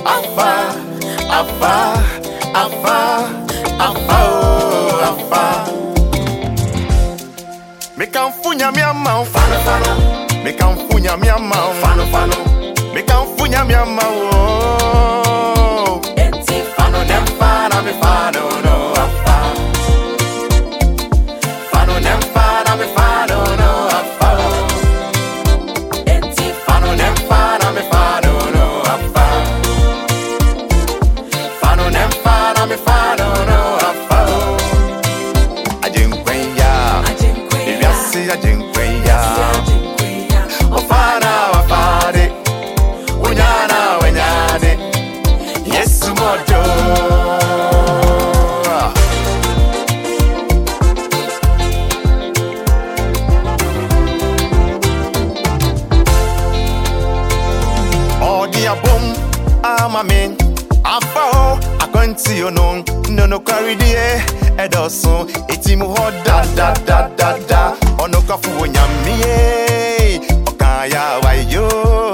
Afa, afa, afa, afa, oh, afa. Me can funya mi ama, fano fano. Me can funya mi ama, fano fano. Me can funya mi ama, oh. Eti Fano dem fana me fano no afa. Fano dem fana me fano no afa. eti Fano dem fana me fano no afa. Fano dem fana me fano no afa. Ajenkwenya, bibiasi ajenkwenya. Ofana wafade, unyana wenyane. Yesu mojo. Odi abom, amamin. Afao, akwanti yonon. No carry the edoso. Itimu ho da da da da da. Ono kafu wonyamie. Okaya wayo.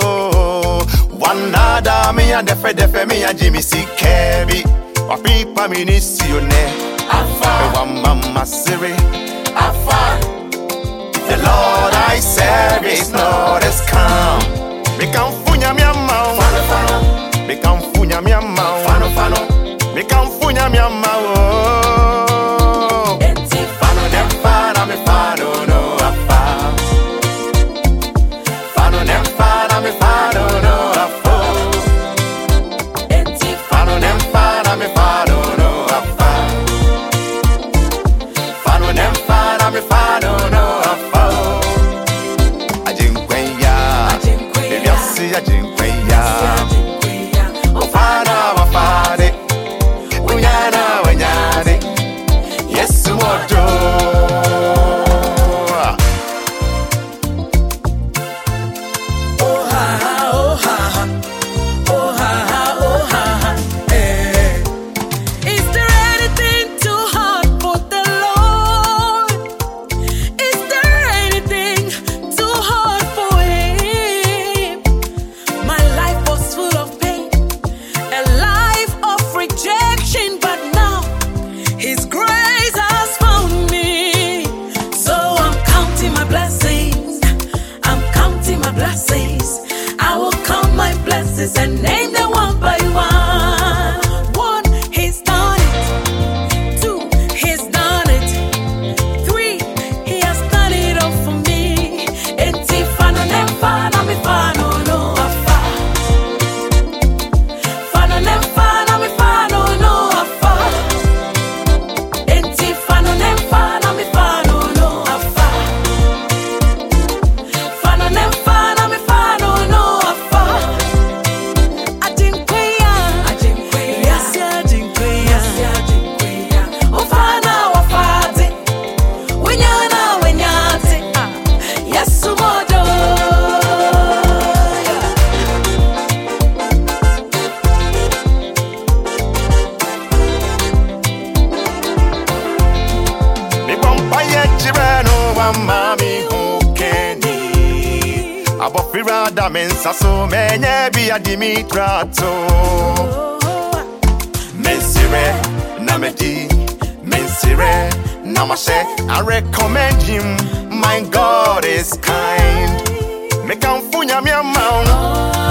Wanada me and defe me and Jimmy C. Kebi. Wapipa minisione. Afa. Wamama siri. Afa. The Lord I serve is not as calm. Me can funya mi ama. Fano fano. Me can funya mi ama. Fano fano. Me can funya mi ama. Oh. eti Fano dem fana me fano no afa. Fano dem fana me fano no afa. eti Fano dem fana me fano no afa. Fano dem fana me fano no afa. Ajenkwenya, bibiasi ajenkwenya. Ofana wafade, unyana wenyane. Yesu mojo. oh ha ha oh ha ha oh ha ha oh ha ha eh. Is there anything too hard for the Lord? Is there anything too hard for him? My life was full of pain, a life of rejection, but now his grace has found me. So I'm counting my blessings. I'm counting my blessings. I will count my blessings and name them one by one. One, he's done it. Two, he's done it. Three, he has done it all for me. Eti fano nem fana mi fano no afa. Fano nem fana mi fano no afa. Eti fano nem fana mi fano no afa. Fano nem fana mi fano no afa. Ajinkweya, yes ajinkweya. Ofana wafate, wenyana wenyate. Yes umodo. Me bombaye chireno wa mami hukeni. Abofira da mensa so menye bi adimitrato. Mensire na medi, mensire na mashe. I recommend him. My God is kind. Me can funya mi amount.